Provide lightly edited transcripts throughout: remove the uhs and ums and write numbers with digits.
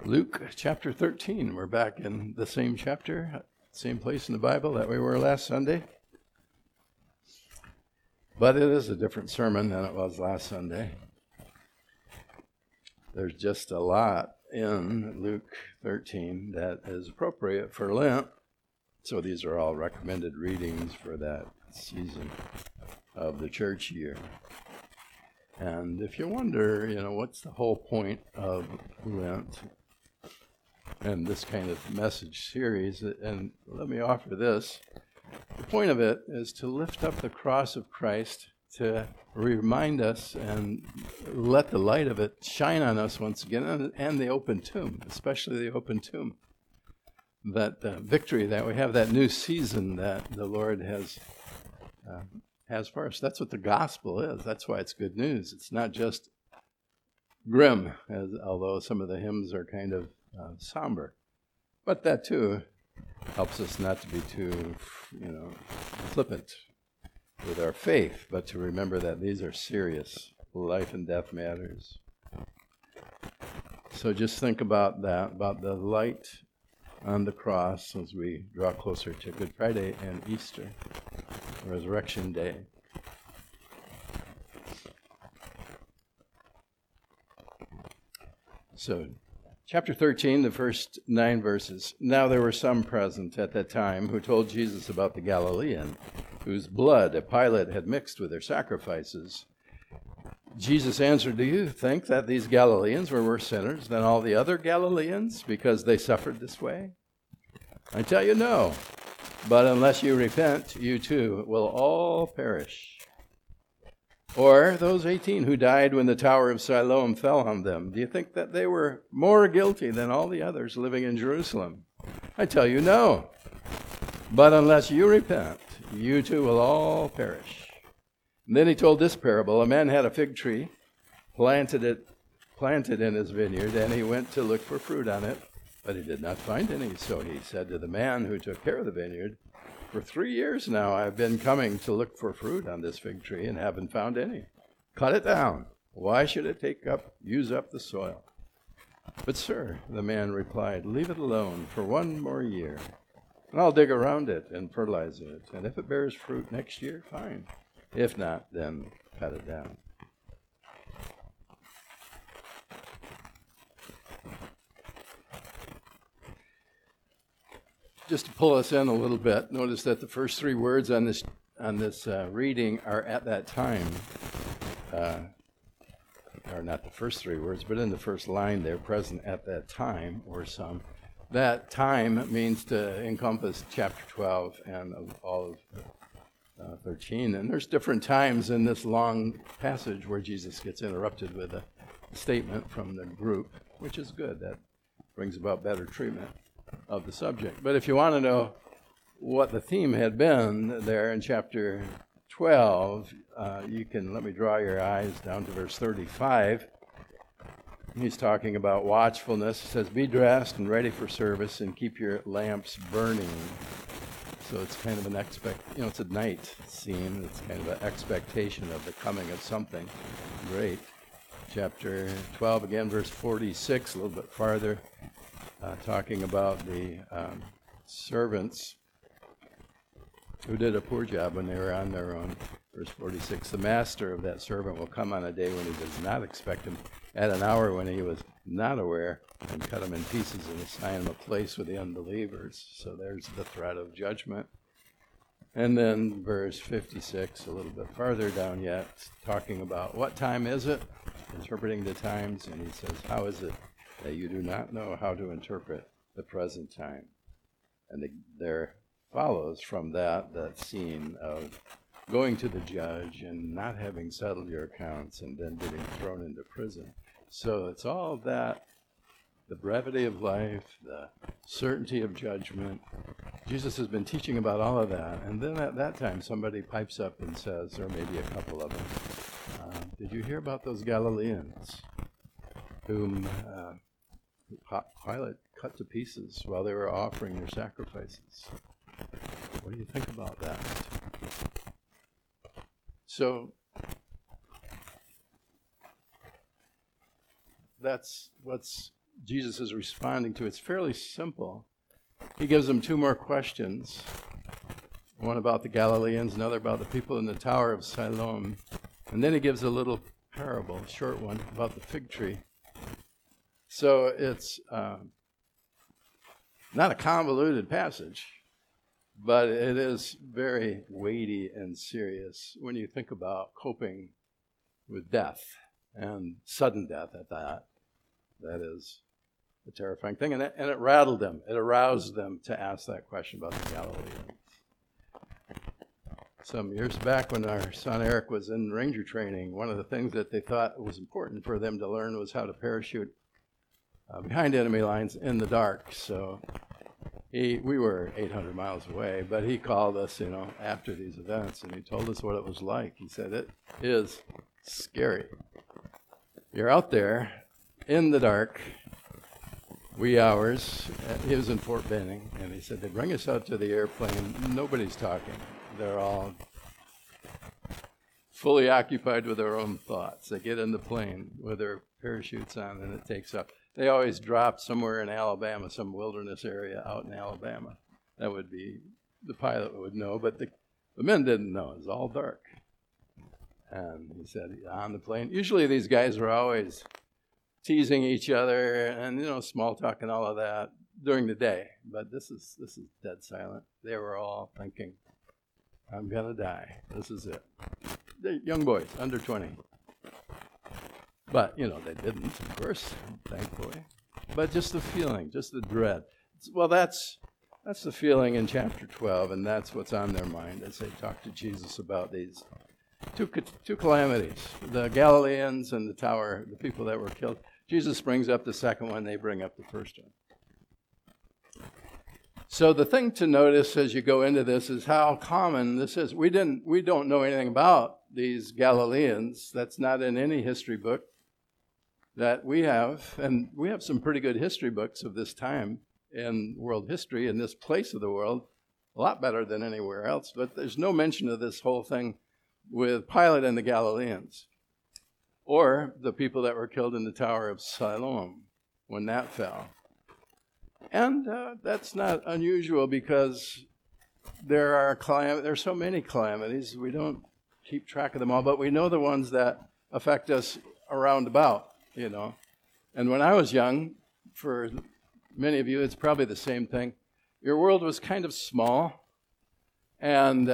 Luke chapter 13. We're back in the same chapter, same place in the Bible that we were last Sunday. But it is a different sermon than it was last Sunday. There's just a lot in Luke 13 that is appropriate for Lent. So these are all recommended readings for that season of the church year. And if you wonder, what's the whole point of Lent and this kind of message series, and let me offer this. The point of it is to lift up the cross of Christ, to remind us and let the light of it shine on us once again, and the open tomb, especially the open tomb. That victory that we have, that new season that the Lord has for us. That's what the gospel is. That's why it's good news. It's not just grim, although some of the hymns are kind of somber. But that too helps us not to be too, flippant with our faith, but to remember that these are serious life and death matters. So just think about that, about the light on the cross as we draw closer to Good Friday and Easter, Resurrection Day. So, chapter 13, the first 9 verses. Now there were some present at that time who told Jesus about the Galilean, whose blood Pilate had mixed with their sacrifices. Jesus answered, "Do you think that these Galileans were worse sinners than all the other Galileans because they suffered this way? I tell you, no. But unless you repent, you too will all perish. Or those 18 who died when the Tower of Siloam fell on them, do you think that they were more guilty than all the others living in Jerusalem? I tell you, no. But unless you repent, you too will all perish." And then he told this parable. A man had a fig tree, planted in his vineyard, and he went to look for fruit on it, but he did not find any. So he said to the man who took care of the vineyard, "For 3 years now I've been coming to look for fruit on this fig tree and haven't found any. Cut it down. Why should it use up the soil?" "But sir," the man replied, "leave it alone for 1 more year, and I'll dig around it and fertilize it. And if it bears fruit next year, fine. If not, then cut it down." Just to pull us in a little bit, notice that the first 3 words on this reading are "at that time," or not the first 3 words, but in the first line they're present at that time, or some. That time means to encompass chapter 12 and all of 13. And there's different times in this long passage where Jesus gets interrupted with a statement from the group, which is good. That brings about better treatment of the subject. But if you want to know what the theme had been there in chapter 12, you can let me draw your eyes down to verse 35. He's talking about watchfulness. He says, "Be dressed and ready for service and keep your lamps burning." So it's kind of it's a night scene. It's kind of an expectation of the coming of something great. Chapter 12, again, verse 46, a little bit farther, talking about the servants who did a poor job when they were on their own. Verse 46, "The master of that servant will come on a day when he does not expect him, at an hour when he was not aware, and cut him in pieces and assign him a place with the unbelievers." So there's the threat of judgment. And then verse 56, a little bit farther down yet, talking about what time is it, interpreting the times, and he says, "How is it that you do not know how to interpret the present time?" And there follows from that scene of going to the judge and not having settled your accounts and then getting thrown into prison. So it's all that, the brevity of life, the certainty of judgment. Jesus has been teaching about all of that. And then at that time, somebody pipes up and says, or maybe a couple of them, "Did you hear about those Galileans whom Pilate cut to pieces while they were offering their sacrifices? What do you think about that?" So that's what's Jesus is responding to. It's fairly simple. He gives them two more questions, one about the Galileans, another about the people in the Tower of Siloam. And then he gives a little parable, a short one, about the fig tree. So it's not a convoluted passage, but it is very weighty and serious when you think about coping with death, and sudden death at that. That is a terrifying thing. And it rattled them. It aroused them to ask that question about the Galileans. Some years back when our son Eric was in ranger training, one of the things that they thought was important for them to learn was how to parachute behind enemy lines in the dark. So we were 800 miles away, but he called us, after these events, and he told us what it was like. He said, it is scary. You're out there in the dark, wee hours. He was in Fort Benning, and he said, they bring us out to the airplane. Nobody's talking. They're all fully occupied with their own thoughts. They get in the plane with their parachutes on, and it takes up. They always drop somewhere in Alabama, some wilderness area out in Alabama. That would be, the pilot would know, but the men didn't know. It was all dark. And he said, on the plane, usually these guys were always teasing each other and, small talk and all of that during the day. But this is dead silent. They were all thinking, I'm going to die. This is it. They're young boys, under 20. But, they didn't, of course, thankfully. But just the feeling, just the dread. Well, that's the feeling in chapter 12, and that's what's on their mind as they talk to Jesus about these two calamities, the Galileans and the tower, the people that were killed. Jesus brings up the second one, they bring up the first one. So the thing to notice as you go into this is how common this is. We don't know anything about these Galileans. That's not in any history book that we have. And we have some pretty good history books of this time in world history, in this place of the world, a lot better than anywhere else. But there's no mention of this whole thing with Pilate and the Galileans, or the people that were killed in the Tower of Siloam when that fell. And that's not unusual because there are so many calamities. We don't keep track of them all, but we know the ones that affect us around about, And when I was young, for many of you, it's probably the same thing. Your world was kind of small, and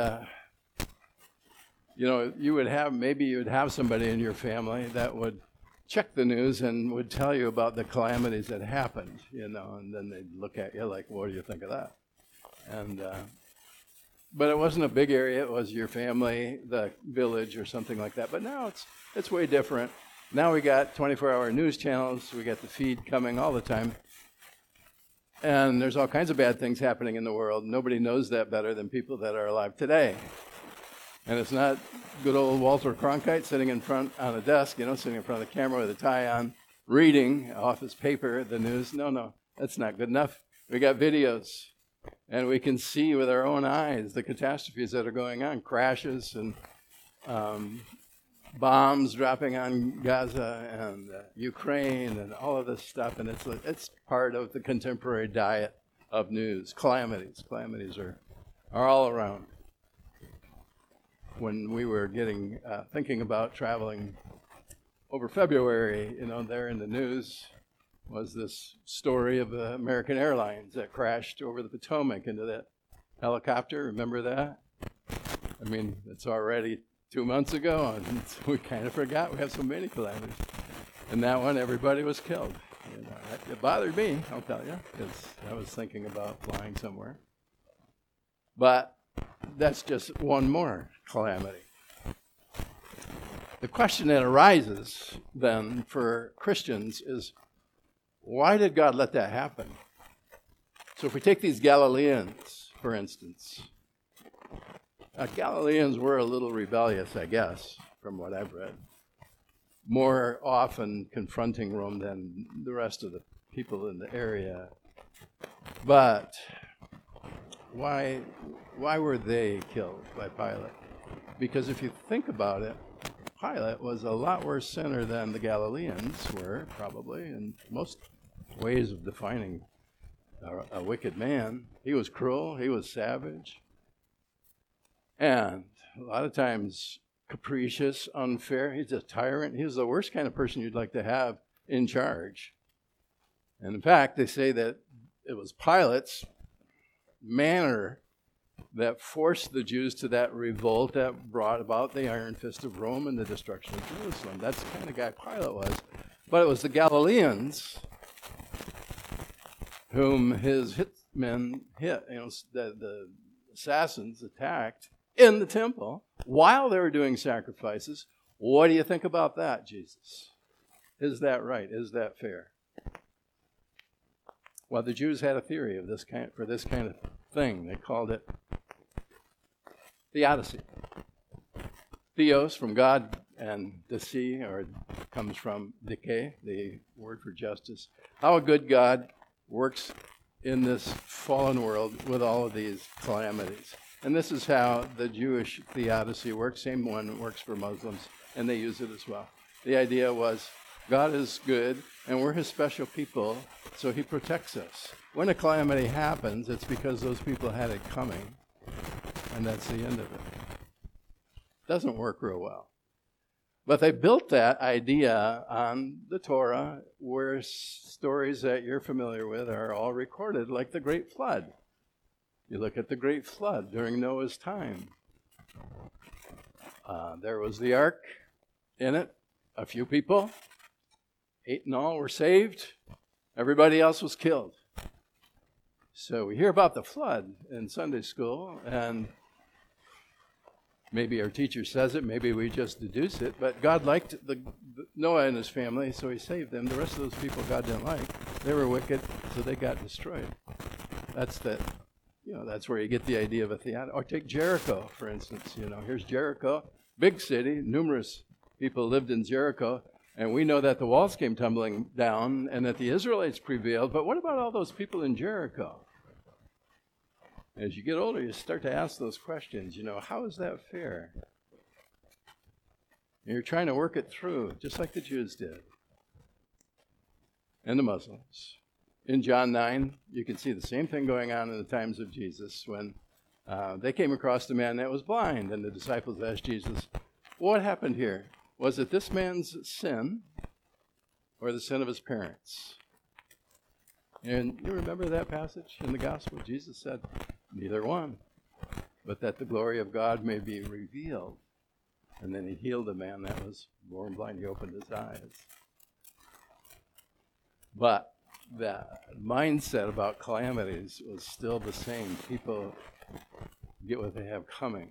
you would have somebody in your family that would check the news and would tell you about the calamities that happened, and then they'd look at you like, what do you think of that? And but it wasn't a big area. It was your family, the village, or something like that. But now it's way different. Now we got 24-hour news channels. We got the feed coming all the time. And there's all kinds of bad things happening in the world. Nobody knows that better than people that are alive today. And it's not good old Walter Cronkite sitting in front on a desk, sitting in front of the camera with a tie on, reading off his paper the news. No, that's not good enough. We got videos, and we can see with our own eyes the catastrophes that are going on, crashes and bombs dropping on Gaza and Ukraine and all of this stuff. And it's part of the contemporary diet of news. Calamities are all around. When we were thinking about traveling over February, there in the news was this story of American Airlines that crashed over the Potomac into that helicopter. Remember that? I mean, it's already 2 months ago, and we kind of forgot. We have so many calamities. And that one, everybody was killed. It bothered me, I'll tell you, because I was thinking about flying somewhere. But that's just one more calamity. The question that arises then for Christians is, why did God let that happen? So if we take these Galileans, for instance, Galileans were a little rebellious, I guess, from what I've read, more often confronting Rome than the rest of the people in the area. But why were they killed by Pilate? Because if you think about it, Pilate was a lot worse sinner than the Galileans were, probably, in most ways of defining a wicked man. He was cruel, he was savage, and a lot of times capricious, unfair. He's a tyrant. He was the worst kind of person you'd like to have in charge. And in fact, they say that it was Pilate's manner that forced the Jews to that revolt that brought about the iron fist of Rome and the destruction of Jerusalem. That's the kind of guy Pilate was. But it was the Galileans whom his hitmen hit, the assassins attacked in the temple while they were doing sacrifices. What do you think about that, Jesus? Is that right? Is that fair? Well, the Jews had a theory of this kind of thing. They called it theodicy. Theos from God, and deci, or comes from dike, the word for justice. How a good God works in this fallen world with all of these calamities. And this is how the Jewish theodicy works. Same one works for Muslims, and they use it as well. The idea was God is good, and we're his special people, so he protects us. When a calamity happens, it's because those people had it coming, and that's the end of it. Doesn't work real well. But they built that idea on the Torah, where stories that you're familiar with are all recorded, like the Great Flood. You look at the Great Flood during Noah's time. There was the ark in it, a few people, 8 in all were saved. Everybody else was killed. So we hear about the flood in Sunday school, and maybe our teacher says it, maybe we just deduce it, but God liked Noah and his family, so he saved them. The rest of those people God didn't like. They were wicked, so they got destroyed. That's where you get the idea of a theodicy. Or take Jericho, for instance. Here's Jericho, big city, numerous people lived in Jericho, and we know that the walls came tumbling down and that the Israelites prevailed, but what about all those people in Jericho? As you get older, you start to ask those questions. How is that fair? And you're trying to work it through, just like the Jews did, and the Muslims. In John 9, you can see the same thing going on in the times of Jesus when they came across a man that was blind, and the disciples asked Jesus, what happened here? Was it this man's sin or the sin of his parents? And you remember that passage in the gospel? Jesus said, neither one, but that the glory of God may be revealed. And then he healed a man that was born blind. He opened his eyes. But the mindset about calamities was still the same. People get what they have coming.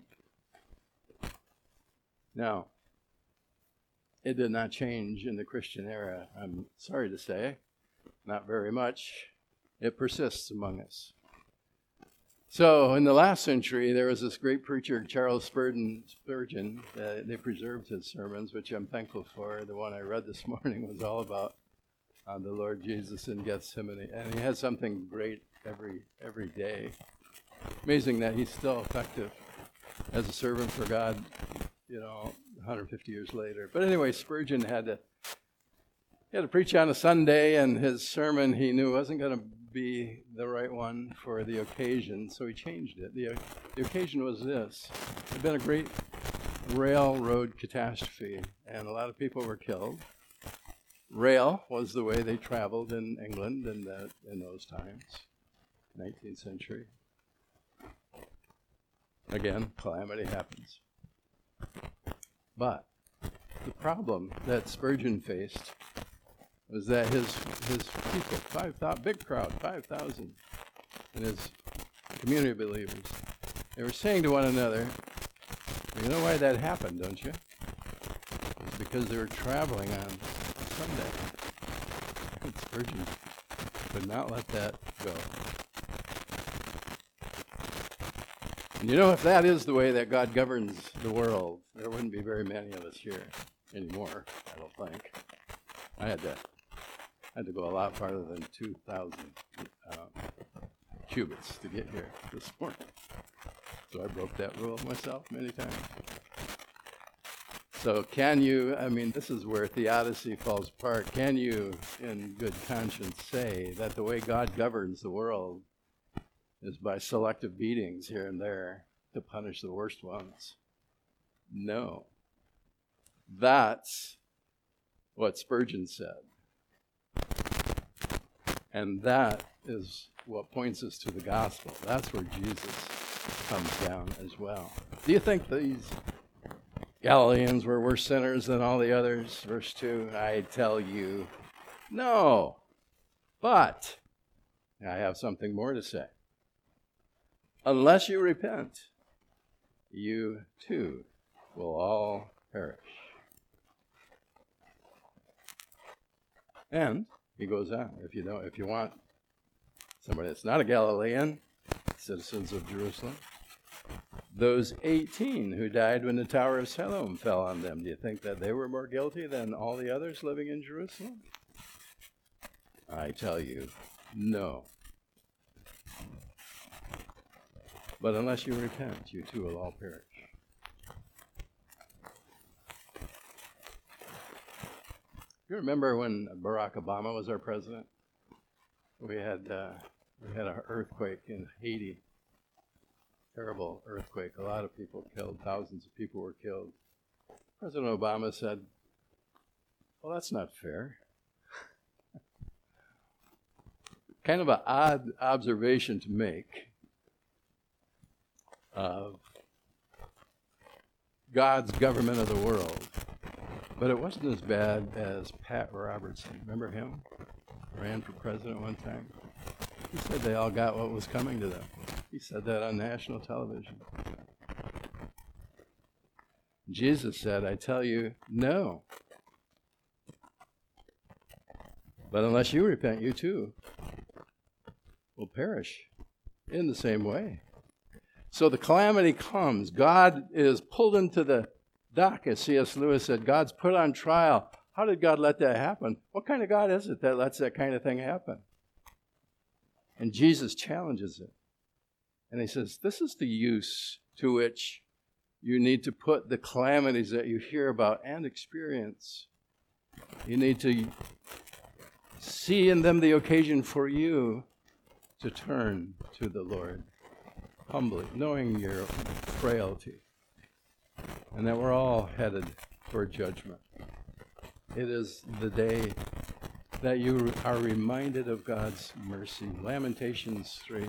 Now, it did not change in the Christian era. I'm sorry to say, not very much. It persists among us. So in the last century, there was this great preacher, Charles Spurgeon. They preserved his sermons, which I'm thankful for. The one I read this morning was all about the Lord Jesus in Gethsemane. And he has something great every day. Amazing that he's still effective as a servant for God, 150 years later. But anyway, Spurgeon had to preach on a Sunday, and his sermon he knew wasn't going to be the right one for the occasion, so he changed it. The occasion was this. There had been a great railroad catastrophe, and a lot of people were killed. Rail was the way they traveled in England in those times, 19th century. Again, calamity happens. But the problem that Spurgeon faced was that his people, 5,000, big crowd, 5,000, and his community of believers, they were saying to one another, you know why that happened, don't you? It's because they were traveling on Sunday. And Spurgeon could not let that go. And if that is the way that God governs the world, there wouldn't be very many of us here anymore, I don't think. I had to go a lot farther than 2,000 cubits to get here this morning. So I broke that rule myself many times. So can you, this is where theodicy falls apart. Can you, in good conscience, say that the way God governs the world is by selective beatings here and there to punish the worst ones? No. That's what Spurgeon said. And that is what points us to the gospel. That's where Jesus comes down as well. Do you think these Galileans were worse sinners than all the others? Verse 2, I tell you, no. But I have something more to say. Unless you repent, you too will all perish. And he goes on, if you want somebody that's not a Galilean, citizens of Jerusalem, those 18 who died when the Tower of Siloam fell on them, do you think that they were more guilty than all the others living in Jerusalem? I tell you, no. But unless you repent, you too will all perish. You remember when Barack Obama was our president? We had an earthquake in Haiti. Terrible earthquake. A lot of people killed. Thousands of people were killed. President Obama said, well, that's not fair. Kind of an odd observation to make of God's government of the world. But it wasn't as bad as Pat Robertson. Remember him? Ran for president one time. He said they all got what was coming to them. He said that on national television. Jesus said, I tell you, no. But unless you repent, you too will perish in the same way. So the calamity comes. God is pulled into the dock, as C.S. Lewis said. God's put on trial. How did God let that happen? What kind of God is it that lets that kind of thing happen? And Jesus challenges it. And he says, this is the use to which you need to put the calamities that you hear about and experience. You need to see in them the occasion for you to turn to the Lord humbly, knowing your frailty, and that we're all headed for judgment. It is the day that you are reminded of God's mercy. Lamentations 3.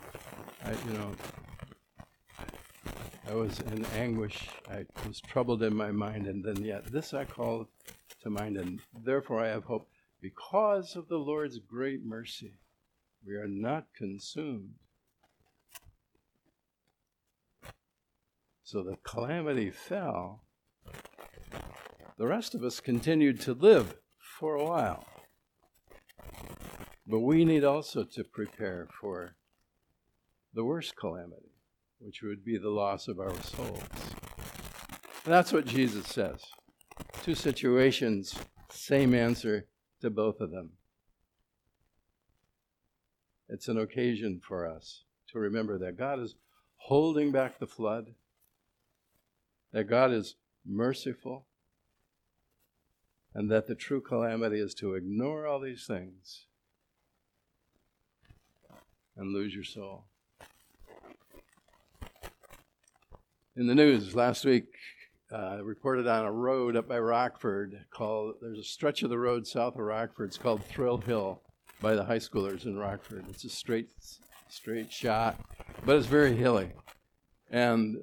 I was in anguish. I was troubled in my mind, and then yet this I call to mind, and therefore I have hope. Because of the Lord's great mercy, we are not consumed. So the calamity fell. The rest of us continued to live for a while. But we need also to prepare for the worst calamity, which would be the loss of our souls. And that's what Jesus says. Two situations, same answer to both of them. It's an occasion for us to remember that God is holding back the flood, that God is merciful, and that the true calamity is to ignore all these things and lose your soul. In the news last week, reported on a road up by Rockford there's a stretch of the road south of Rockford. It's called Thrill Hill by the high schoolers in Rockford. It's a straight shot, but it's very hilly. And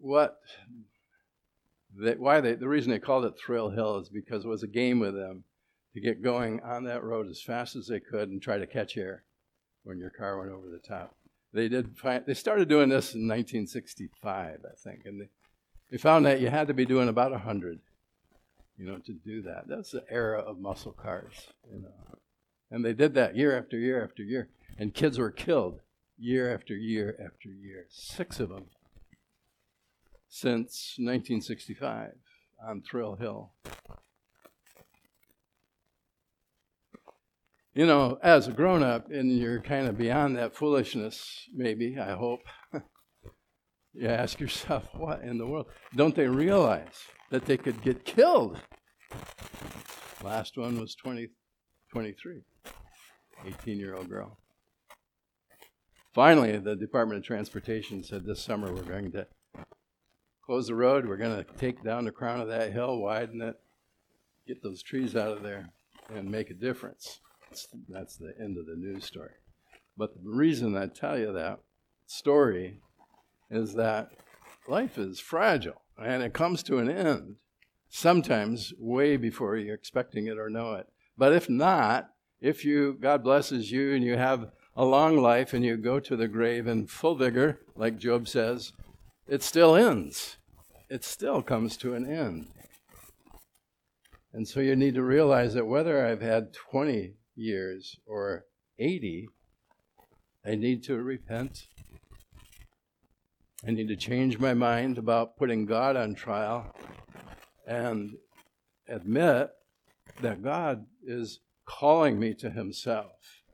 the reason they called it Thrill Hill is because it was a game with them to get going on that road as fast as they could and try to catch air when your car went over the top. They started doing this in 1965, I think, and they found that you had to be doing about 100, to do that. That's the era of muscle cars, And they did that year after year after year, and kids were killed year after year after year. 6 of them since 1965 on Thrill Hill. As a grown-up, and you're kind of beyond that foolishness, maybe, I hope, You ask yourself, what in the world? Don't they realize that they could get killed? Last one was 23, 18-year-old girl. Finally, the Department of Transportation said this summer we're going to close the road. We're going to take down the crown of that hill, widen it, get those trees out of there, and make a difference. That's the end of the news story. But the reason I tell you that story is that life is fragile, and it comes to an end, sometimes way before you're expecting it or know it. But if not, if God blesses you and you have a long life and you go to the grave in full vigor, like Job says, it still ends. It still comes to an end. And so you need to realize that whether I've had 20 years or 80, I need to repent. I need to change my mind about putting God on trial and admit that God is calling me to himself.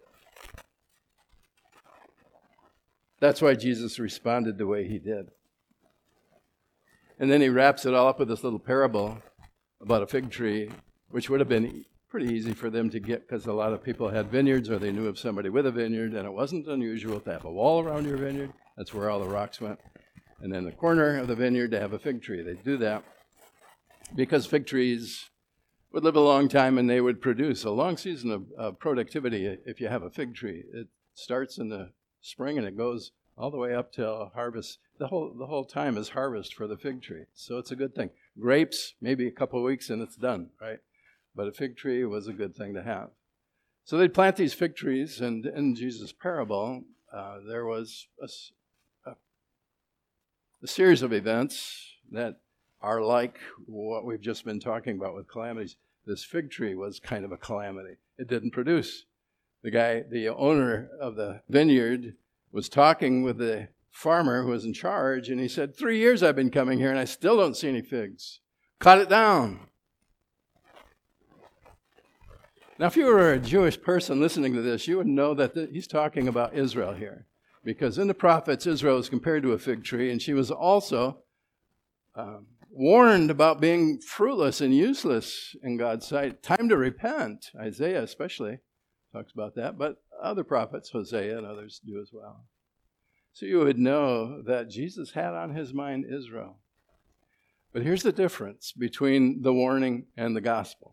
That's why Jesus responded the way he did. And then he wraps it all up with this little parable about a fig tree, which would have been pretty easy for them to get because a lot of people had vineyards or they knew of somebody with a vineyard, and it wasn't unusual to have a wall around your vineyard. That's where all the rocks went. And then the corner of the vineyard to have a fig tree. They'd do that because fig trees would live a long time and they would produce a long season of productivity if you have a fig tree. It starts in the spring and it goes all the way up till harvest. The whole time is harvest for the fig tree. So it's a good thing. Grapes, maybe a couple of weeks and it's done, right? But a fig tree was a good thing to have. So they'd plant these fig trees, and in Jesus' parable, there was a series of events that are like what we've just been talking about with calamities. This fig tree was kind of a calamity. It didn't produce. The owner of the vineyard was talking with the farmer who was in charge, and he said, 3 years I've been coming here and I still don't see any figs. Cut it down. Now, if you were a Jewish person listening to this, you would know that he's talking about Israel here. Because in the prophets, Israel is compared to a fig tree, and she was also warned about being fruitless and useless in God's sight. Time to repent. Isaiah especially talks about that, but other prophets, Hosea and others, do as well. So you would know that Jesus had on his mind Israel. But here's the difference between the warning and the gospel.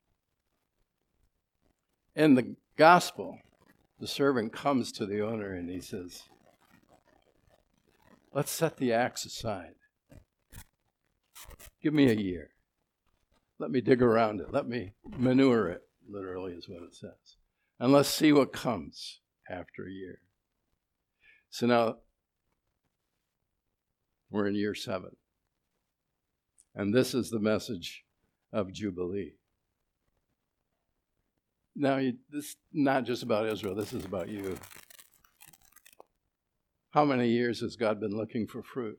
In the gospel, the servant comes to the owner and he says, let's set the axe aside. Give me a year. Let me dig around it. Let me manure it, literally is what it says. And let's see what comes after a year. So now, we're in year 7. And this is the message of Jubilee. Now, this is not just about Israel. This is about you. How many years has God been looking for fruit?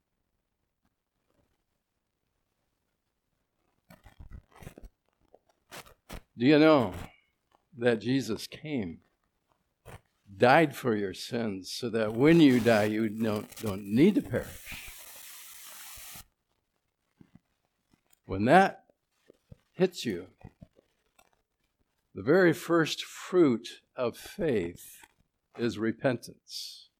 Do you know that Jesus came, died for your sins, so that when you die, you don't need to perish? When that hits you, the very first fruit of faith is repentance.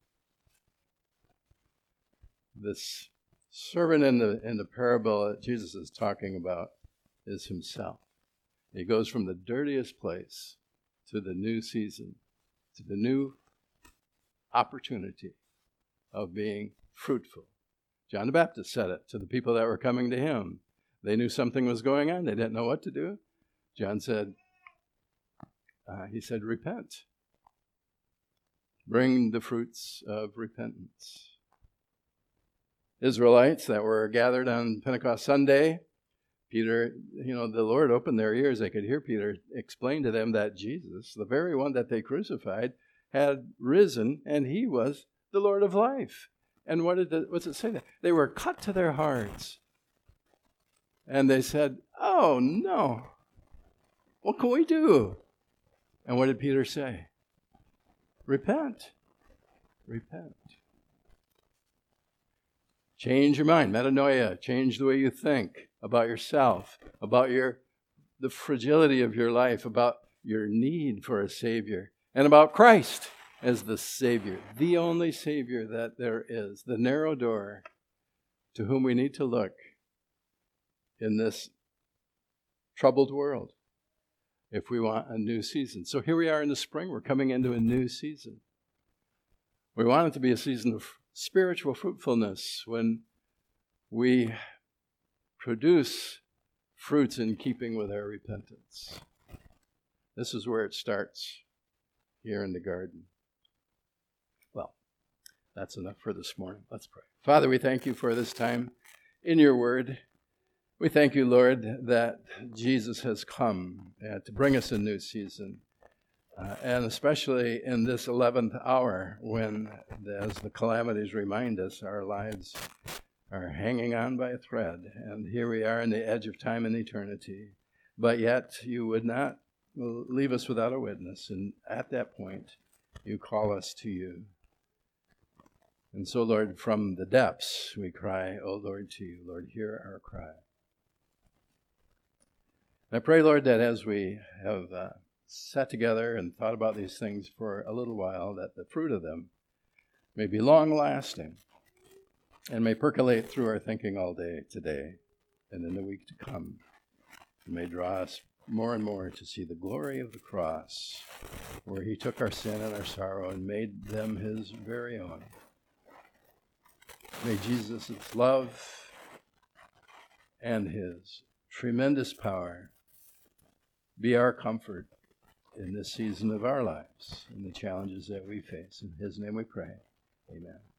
This servant in the parable that Jesus is talking about is himself. He goes from the dirtiest place to the new season, to the new opportunity of being fruitful. John the Baptist said it to the people that were coming to him. They knew something was going on. They didn't know what to do. John said, repent. Bring the fruits of repentance. Israelites that were gathered on Pentecost Sunday, Peter, the Lord opened their ears. They could hear Peter explain to them that Jesus, the very one that they crucified, had risen, and he was the Lord of life. And what's it say there? They were cut to their hearts. And they said, oh, no. What can we do? And what did Peter say? Repent. Repent. Change your mind, metanoia. Change the way you think about yourself, about the fragility of your life, about your need for a Savior, and about Christ as the Savior, the only Savior that there is, the narrow door to whom we need to look in this troubled world if we want a new season. So here we are in the spring. We're coming into a new season. We want it to be a season of spiritual fruitfulness when we produce fruits in keeping with our repentance. This is where it starts, here in the garden. Well, that's enough for this morning. Let's pray. Father, we thank you for this time in your word. We thank you, Lord, that Jesus has come to bring us a new season, and especially in this 11th hour when, as the calamities remind us, our lives are hanging on by a thread. And here we are on the edge of time and eternity. But yet you would not leave us without a witness. And at that point, you call us to you. And so, Lord, from the depths we cry, O Lord, to you. Lord, hear our cry. I pray, Lord, that as we have sat together and thought about these things for a little while, that the fruit of them may be long-lasting and may percolate through our thinking all day today and in the week to come. It may draw us more and more to see the glory of the cross, where he took our sin and our sorrow and made them his very own. May Jesus' love and his tremendous power be our comfort in this season of our lives and the challenges that we face. In his name we pray. Amen.